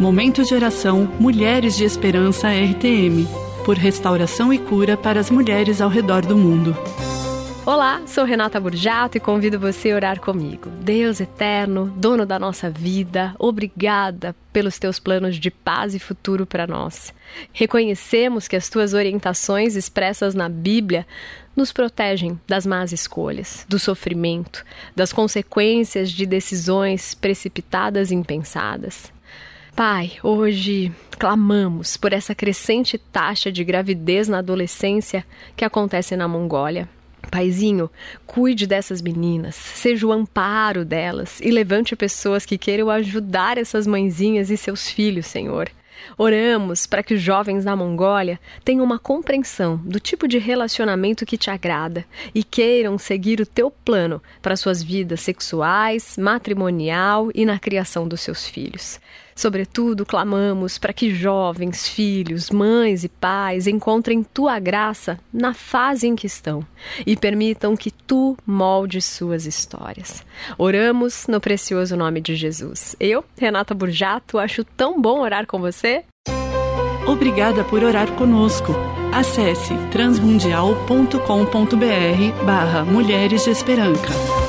Momento de oração Mulheres de Esperança RTM, por restauração e cura para as mulheres ao redor do mundo. Olá, sou Renata Burjato e convido você a orar comigo. Deus eterno, dono da nossa vida, obrigada pelos teus planos de paz e futuro para nós. Reconhecemos que as tuas orientações expressas na Bíblia nos protegem das más escolhas, do sofrimento, das consequências de decisões precipitadas e impensadas. Pai, hoje clamamos por essa crescente taxa de gravidez na adolescência que acontece na Mongólia. Paizinho, cuide dessas meninas, seja o amparo delas e levante pessoas que queiram ajudar essas mãezinhas e seus filhos, Senhor. Oramos para que os jovens da Mongólia tenham uma compreensão do tipo de relacionamento que te agrada e queiram seguir o teu plano para suas vidas sexuais, matrimonial e na criação dos seus filhos. Sobretudo, clamamos para que jovens, filhos, mães e pais encontrem tua graça na fase em que estão e permitam que tu moldes suas histórias. Oramos no precioso nome de Jesus. Eu, Renata Burjato, acho tão bom orar com você. Obrigada por orar conosco. Acesse transmundial.com.br/Mulheres de Esperança.